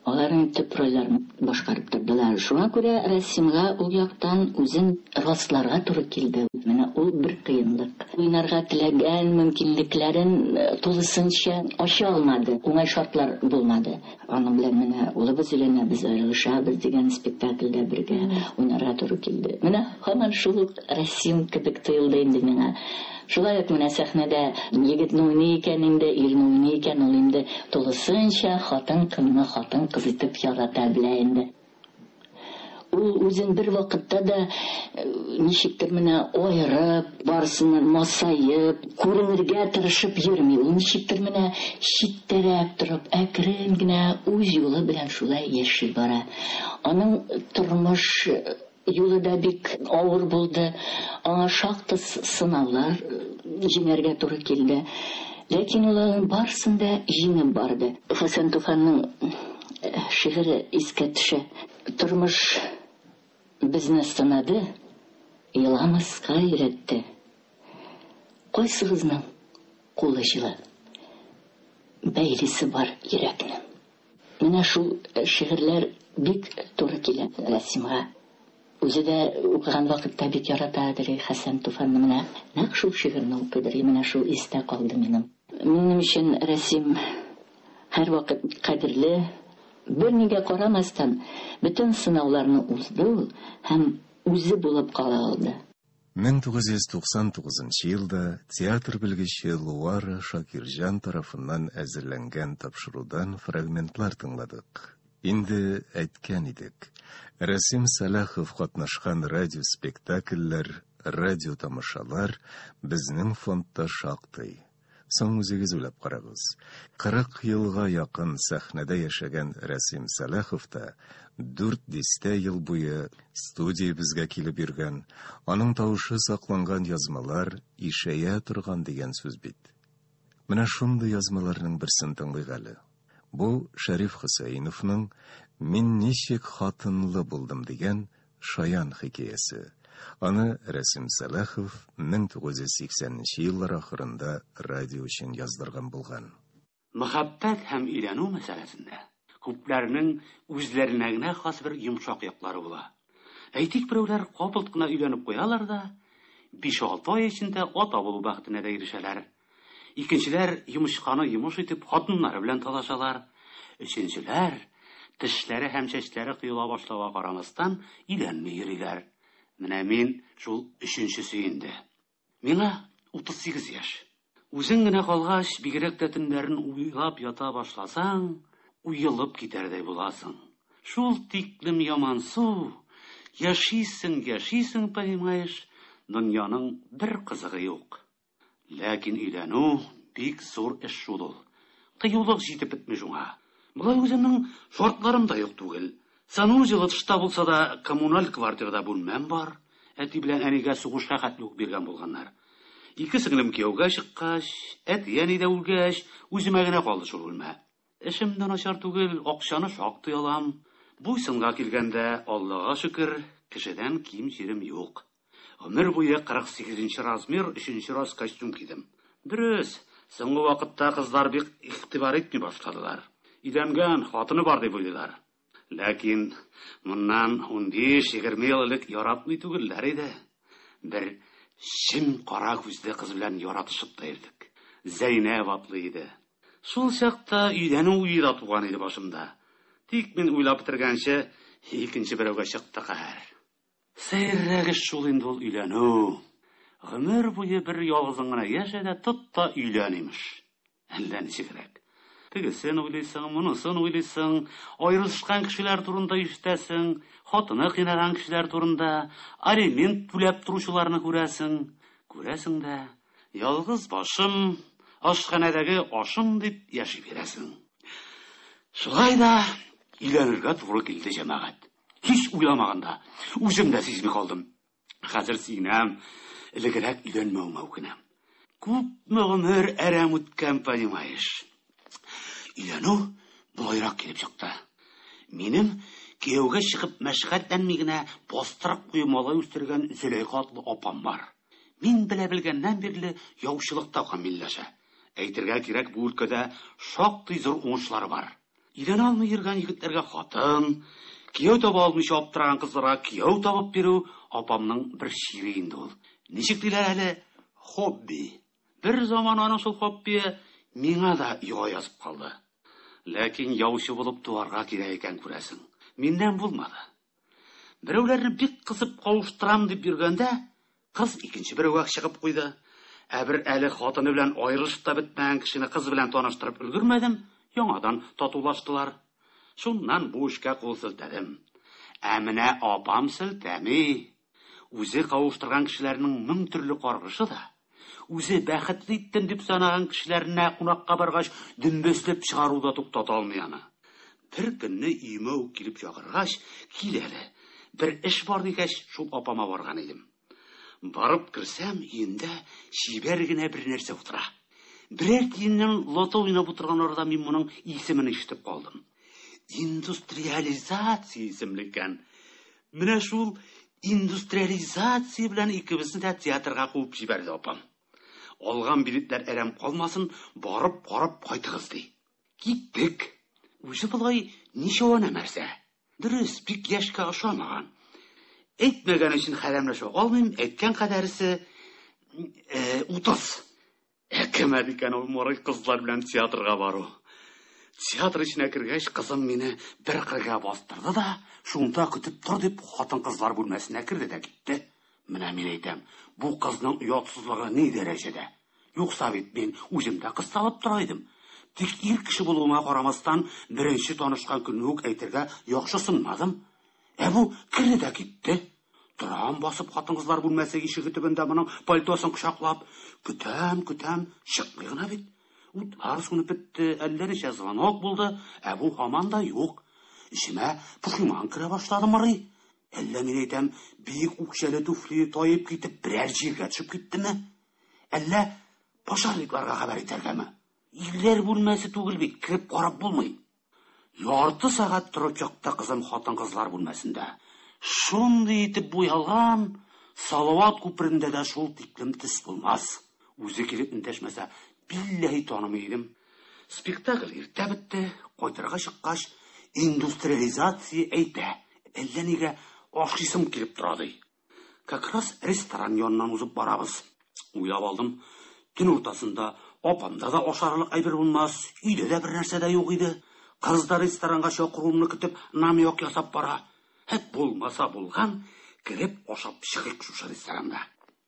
Аларның төп рольләрен башкарып тордылар. Шуңа күрә Расимга ул яктан үзен расларга туры килде. Менә ул бер кыенлык. Уйнарга теләгән мөмкинлекләрен тулысынча ача алмады. Уңай шартлар булмады. Аның белән менә улыбыз белән без аерылышабыз дигән спектакльдә бергә уйнарга туры килде. Менә һаман шул Расим кебек тоелды инде миңа. Шулай ук менә сәхнәдә егетне уйный икән инде, ирне уйный икән, ул инде тулысынча хатын-кызны хатын-кыз итеп ярата белә инде. Ул үзен бер вакытта да ничектер менә аерып, барысыннан масаеп, күренергә тырышып йөрми. Ул ничектер менә читтәрәк торып, әкрен генә үз юлы белән шулай яши бара. Аның тормыш юлы да бик авыр булды. Аңа шактый сынаулар җиңәргә туры килде. Ләкин уларның барысын да җиңеп барды. Хәсән Туфанның шигыре искә төшә. Тормыш безне сынады, еламаска өйрәтте. Кайсыгызның кулы җылы, бәйлисе бар йөрәкне. Менә шул шигырьләр бик туры килә Расимга. Үзе дә укыган вакытта бик яратадыр Хәсән Туфанны. Менә нәкъ шул шигырьне укыдыр. Менә шул истә калды минем. Минем өчен Расим һәрвакыт кадерле. Бер нигә карамастан, бөтен сынауларны узды ул һәм үзе булып кала алды.
1999 елда театр белгече Луара Шакирҗан тарафыннан әзерләнгән тапшырудан фрагментлар тыңладык. Инде әйткән идек, Расим Сәләхов катнашкан радиоспектакльләр, радиотамашалар безнең фондта шактый. Соң үзегез уйлап карагыз. 40 елга якын сәхнәдә яшәгән Расим Сәләхов та 4 ел буе студия безгә килеп йөргән, аның тавышы сакланган язмалар ишәя торган дигән сүз бит. Менә шундый язмаларның берсен тыңлыйк әле. Бу Шәриф Хөсәйновның «Мин ничек хатынлы булдым» дигән шаян хикәясе. Аны Расим Сәләхов 1980 еллар ахырында радио өчен яздырган булган.
Мәхәббәт һәм өйләнү мәсьәләсендә күпләрнең үзләренә генә хас бер йомшак яклары була. Әйтик, берәүләр капылт кына өйләнеп куялар да 5-6 ай эчендә ата булу бәхетенә дә ирешәләр. Икенчеләр йомышканы йомыш итеп хатыннары белән талашалар. Өченчеләр тешләре һәм чәчләре кыела башлауга карамастан өйләнмәй йөриләр. Менә мин шул өченчесе инде. Миңа 38 яшь. Үзең генә калгач, бигрәк тә төннәрен уйлап ята башласаң, уелып китәрдәй буласың. Шул тиклем ямансу, яшисең, понимаешь, дөньяның бер кызыгы юк. Ләкин өйләнү бик зур эш шул. Кыюлык җитеп бетми шуңа. Болай үземнең шартларым да юк түгел. Сану җылытышта булса да коммуналь квартирада бүлмәм бар. Әти белән әнигә сугышка хәтлек биргән булганнар. Ике сеңлем кияүгә чыккач, әти әни дә үлгәч, үземә генә калды шул бүлмә. Эшем дә начар түгел, акчаны шактый алам. Бу сынга килгәндә, Аллага шөкер, кешедән ким җирем юк. Гомер буе 48 размер, 3 раз костюм кидем. Дөрес, соңгы вакытта кызлар бик игътибар итми башладылар. Идәнгән хатыны бар дип уйлыйлар. Ләкин моннан 15-20 ел элек яратмый түгелләр иде. Бер шим кара күзле кыз белән яратышып та идек. Зәйнәп атлы иде. Шул чакта өйләнү уе да туган иде башымда. Тик мин уйлап бетергәнче икенче берәүгә чыкты каһәр. Сәеррәге шул инде ул өйләнү. Гомер буе бер ялгызың гына яшә дә тот та өйлән имеш. Әллә ничегрәк. Тегесен уйлыйсың, монысын уйлыйсың, аерылышкан кешеләр турында ишетәсең, хатыны кыйнаган кешеләр турында, алимент түләп торучыларны күрәсең. Күрәсең дә, ялгыз башым, ашханәдәге ашым дип яши бирәсең. Шулай да өйләнергә туры килде җәмәгать. Һич уйламаганда, үзем дә сизми калдым. Хәзер синәм, элегрәк өйләнмәү үкенәм. Күпме гомер әрәм үткән, понимаешь. Өйләнү булайрак килеп чыкты. Минем кияүгә чыгып мәшгатьләнми генә бастырып куеп малай үстергән Зөләйха атлы апам бар. Мин белә белгәннән бирле яучылыкта камилләшә. Әйтергә кирәк, бу өлкәдә шактый зур уңышлары бар.
Илен алмай йөргән егетләргә хатын, кияү таба алмыйча аптыраган кызларга кияү табып бирү апамның бер шире инде ул. Ничек диләр әле? Хобби. Бер заман аның шул хоббие миңа да яңа язып калды. Ләкин яучы булып туарга кирәк икән күрәсең. Миннән булмады. Берәүләрне бик кысып кавыштырам дип йөргәндә, кыз икенче берәүгә чыгып куйды. Бер әле хатыны белән аерышып та бетмәгән кешене кыз белән таныштырып өлгермәдем, яңадан татулаштылар. Шуннан бу эшкә кул селтәдем. Менә апам селтәми. Үзе кавыштырган кешеләрнең мең төрле каргышы да, үзе бәхетле иттем дип санаган кешеләренә кунакка баргач дөмбәсләп чыгаруда туктата алмый аны. Бер көнне өймә килеп чакыргач, кил әле. Бер эш бар дигәч, шул апама барган идем. Барып керсәм, өендә шибәр генә бер нәрсә утыра. Берәр тиеннән лото уйнап утырган арада мин моның исемен ишетеп калдым. Индустриализация исемле икән. Менә шул индустриализация белән икебезне дә театрга куып җибәрде апам. Алган билетләр әрәм калмасын, барып карап кайтыгыз ди. Киттек. Үзе булай ничәвә нәрсә. Дөрес, бик яшькә ошамаган. Әйтмәгән өчен хәләмләшә алмыйм, әйткән кадәресе 30. Кемәд икән ул морай кызлар белән театрга бару. Театр эченә кергәч, кызым мине бер кырга бастырды да, шунда көтеп тор дип, хатын-кызлар бүлмәсенә кирде дә китте. Менә мин әйтәм, бу кызның уятсызлыгы ни дәрәҗәдә? Юкса бит мин үземдә кысталып тора идем. Тик ир кеше булуыма карамастан, беренче танышкан көнне үк әйтергә яхшы сынмадым. Бу кирде дә китте. Торам басып хатын-кызлар бүлмәсе ишеге төбендә моның пальтосын кочаклап, көтәм, чыкмый гына бит. Утлар сүнеп бетте, әллә ничә звонок булды, бу һаман да юк. Ишемә пушиман кирә башлады мырый. Әллә мин әйтәм, бик үкчәле туфли таеп китеп, берәр җиргә төшеп киттеме? Әллә пожарникларга хәбәр итәргәме? Ирләр бүлмәсе түгел бит, кирип карап булмый. Ярты сәгать торып якты кызым хатын-кызлар бүлмәсендә. Шундый итеп буялган, Салават күперендә дә шул тиклем төс булмас. Үзе килеп эндәшмәсә, билләһи танымый идем. Спектакль иртә бетте, кайтырга чыккач, индустриализация әйтә. Әллә нигә ашыйсым килеп тора ди. Как раз ресторан янынан узып барабыз. Уйлап алдым, төн уртасында апамда да ашарлык әйбер булмас, өйдә дә бер нәрсә дә юк иде. Кыздар ресторанга чакыруымны көтеп, намек ясап бара. Булмаса булган, кирип ашап чыгыйк шушы ресторанда.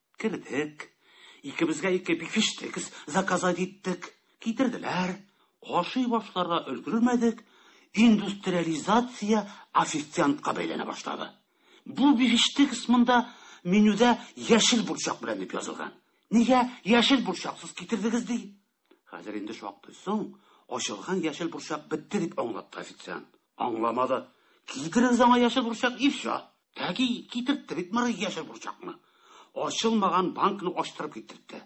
Кирдек. Икебезгә ике бифштек заказать иттек. Китерделәр. Ашый башларга өлгермәдек. Индустриализация официантка бәйләнә башлады. Бу бифштек монда менюдә яшел бурчак белән дип язылган. Нигә яшел бурчаксыз китердегез ди? Хәзер инде шактый соң ачылган яшел бурчак бетте дип аңлатты официант. Аңламады. Китерегез аңа яшел бурчак ифша. Тәги китерде бит мары яшел бурчакны. Ачылмаган банкны ачтырып китерде.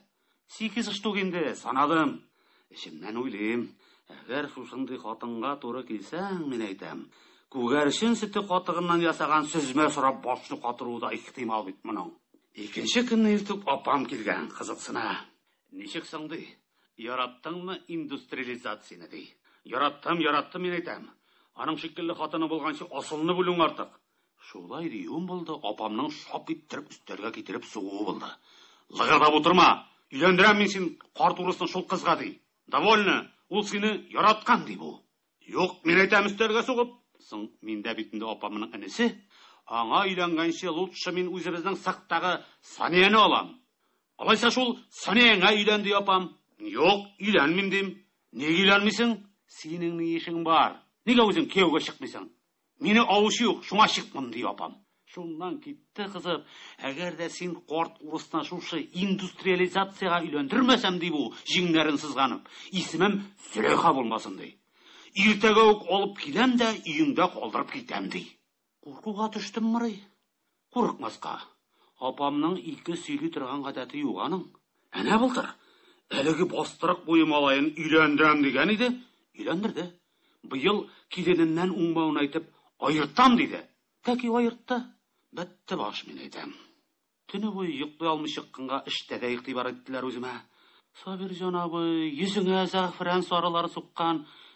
8 штук инде санадым. Эчемнән уйлыйм, әгәр шушындый хатынга туры килсәң, мин әйтәм, күгәрчен сөте катыгыннан ясаган сөзмә сорап башны катыру да ихтимал бит моның. Икенче көнне иртүк апам килгән, кызыксына. Ничек соң ди? Яраттыңмы индустриализацияны ди? Яраттым, мин әйтәм. Аның шикелле хатыны булганчы асылны бүлүң артык. Шулай диюм булды, апамның шап иттереп өстәргә китереп сугуы булды. Лыгырдап утырма, өйләндерәм мин син карт урысын шул кызга ди. Довольно, ул сине яраткан ди бу. Юк, мин әйтәм өстәргә сугып. Соң миндә бит инде апамның энесе. Аңа өйләнгәнче лучше мин үзебезнең сактагы Санияны алам. Алайса шул Санияңа өйлән ди апам. Юк, өйләнмим дим. Нигә өйләнмисең? Синең ни эшең бар? Нигә үзең кияүгә чыкмыйсың? Мине авучы юк, шуңа чыкмам ди апам. Шуннан китте кызып, әгәр дә син карт урысна шушы индустриализацияга өйләндермәсәм ди бу, җиңнәрен сызганып, исемем Зөләйха булмасын ди. Иртәгә үк алып киләм дә өеңдә калдырып китәм ди. Куркуга төштем мырый. Курыкмаска. Апамның ике сөйли торган гадәте юк аның. Әнә булдыр. Әлеге бастырык буе малайын өйләндерәм дигән иде, өйләндерде. Быел килененнән уңмавын әйтеп, айыртам диде. Тәки айыртты. Бетте баш мин әйтәм. Төне буе йоклый алмый чыкканга эштә дә игътибар иттеләр үземә. Сабир җан абый, йөзеңә зәгъфран сарылары суккан,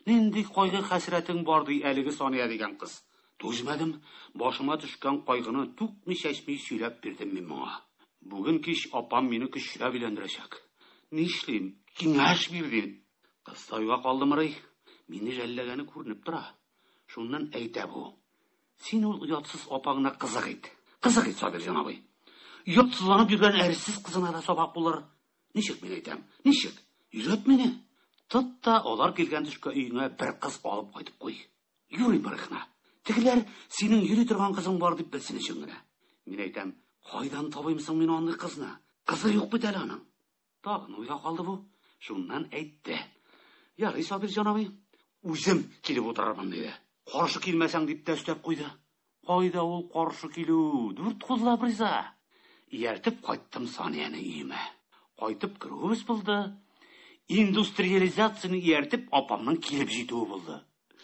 Нинди кайгы хәсрәтең бар ди әлеге Сания дигән кыз. Түзмәдем, башыма төшкән кайгыны түкми-чәчми сөйләп бирдем мин моңа. Бүген кич апам мине көчләп өйләндерәчәк. Нишлим? Киңәш бирдем. Кыз тайга калдымырый? Мине жәлләгәне күренеп тора. Шуннан әйтә бу. Син ул ятсыз апаңна кызык ит. Кызык ит, Сабирҗан абый. Ятсызланып йөргән әрсез кызына да сабак булыр. Ничек мин әйтәм? Ничек? Өйрәт мине. Тот та алар килгән төшкә өеңә бер кыз алып кайтып куй. Юрий барыхна. Тегеләр синең йөри торган кызың бар дип белсен өчен генә. Мин әйтәм, кайдан табыймсың мин андый кызны? Кызы юк бит әле аның. Тагын уйга калды бу. Шуннан әйтте. Ярый, Сабирҗан абый, үзем килеп утырырмын диде. Каршы килмәсәң дип тә өстәп куйды. Кайда ул каршы килү? Дүрт кызлап риза. Ияртеп кайттым Санияны өемә. Кайтып керүбез булды. Индустриализацияны ияртеп апамның килеп җитүе булды.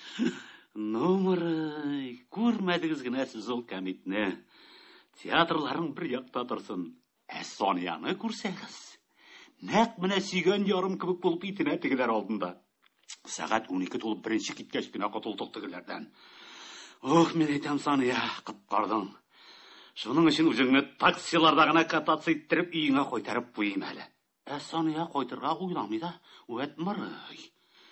Номеры, күрмәдегез генә сез ул кәмитне. Театрларың бер якта торсын. Санияны күрсәгез. Нәкъ менә сөйгән ярым кебек булып итенә тегеләр алдында. Сәгать 12 тулып беренче киткәч кенә котылдык тегеләрдән. Ох, мин әйтәм, Сания, кыткардың. Шуның өчен үзеңне таксиларда гына кататься иттереп өеңә кайтарып куйым әле. Сания кайтырга уйламый да, үәтмәрәй.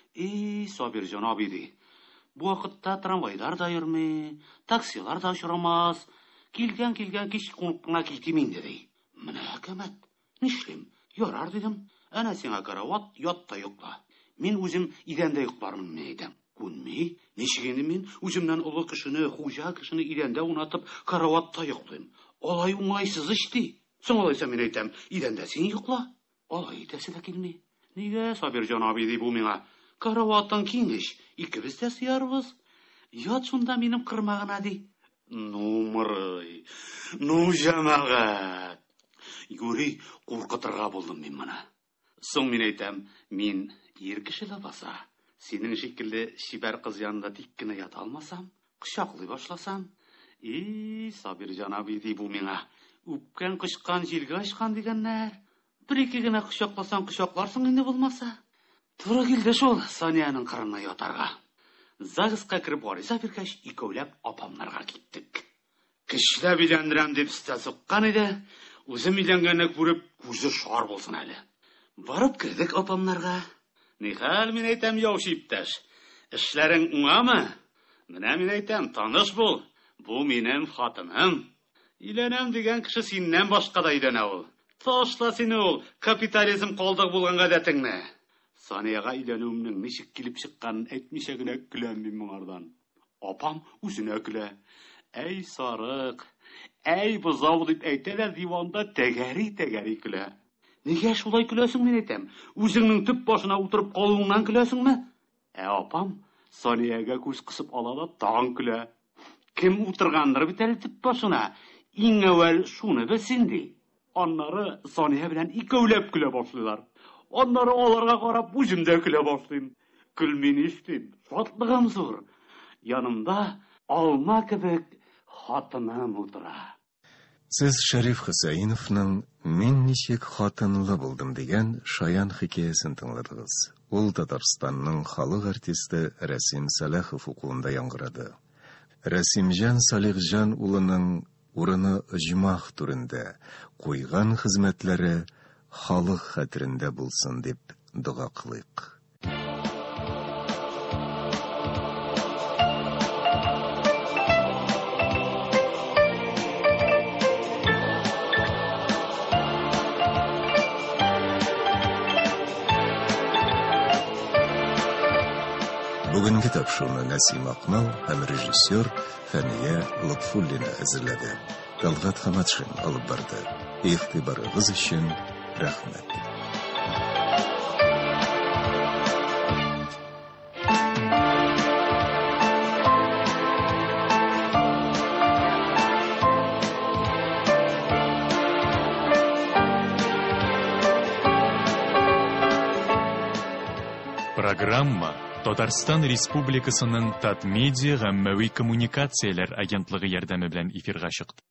Сабирҗан абый ди. Бу вакытта трамвайлар да йөрми, таксилар да очрамас. Килгән кич кунакка китим инде ди. Менә кәмәт. Нишлим? Ярар дидем. Әнә сиңа карават, ят та йокла. Мин үзем идәндә йоклармын, мин әйтәм. Күнми, ничек инде мин үземнән олы кешене, хуҗа кешене идәндә унатып, караватта йоклыйм. Алай уңайсыз ич ди. Соң алайса мин әйтәм, идәндә син йокла. Алай итәсе дә килми. Нигә, Сабирҗан абый ди бу миңа? Караватың киңеш, икебез дә сыярбыз. Ят шунда минем кырмагына ди. Номырый. Ну җәмәгать. Юрий, куркытырга булдым мин моны. Соң мин әйтәм, мин ир кеше лабаса. Синең шикелле шибәр кыз янында тик кенә ята алмасам, кочаклый башласам. Сабирҗан абый ди бу миңа. Үпкән кычкан җилгә ачкан дигәннәр. Бер-ике генә кочакласаң кочакларсың инде булмаса. Туры килде шул Санияның кырына ятарга. Загыска кирип гариза биргәч, икәүләп апамнарга киттек. Кичләп өйләндерәм дип өстә суккан иде. Үзем өйләнгәнне күреп, күзе шар булсын әле. Барып кирдек апамнарга. Нихәл, мин әйтәм, яучы иптәш. Эшләрең уңамы? Менә мин әйтәм, таныш бул. Бу минем хатыным. Өйләнәм дигән кеше синнән башка да өйләнә ул. Ташла сине ул, капитализм калдык булган гадәтеңне. Санияга өйләнүемнең ничек килеп чыкканын әйтмичә генә көләм мин моңардан. Апам үзенә көлә. Әй сарык, әй бозау дип әйтәләр диванда тәгәри көлә. Нигә шулай көләсең, мин әйтәм? Үзеңнең төп башына утырып калуыңнан көләсеңме? Апам Санияга күз кысып ала да тагын көлә. Кем утыргандыр бит әле төп башына? Иң әүвәл шуны белсен ди. Аннары Сания белән икәүләп көлә башлыйлар. Аннары аларга карап үзем дә көлә башлыйм. Көлми нишлим? Шатлыгым зур. Янымда алма кебек хатыным утыра.
Сез Шәриф Хөсәйновның «Мин ничек хатынлы булдым» дигән шаян хикәясен тыңладыгыз. Ул Татарстанның халык артисты Рәсим Сәләхов укуында яңгырады. Рәсимҗан Салихҗан улының урыны оҗмах түрендә куйган хезмәтләре халык хәтерендә булсын дип дуга кылыйк. Бүгенге тапшыруны Нәсим Акмал һәм режиссер Фәния Лотфуллина әзерләде. Талгат Хаматшин алып барды. Игътибарыгыз өчен рәхмәт.
Программа Татарстан Республикасының Татмедиа гаммәви коммуникацияләр агентлыгы ярдәме белән эфирга чыкты.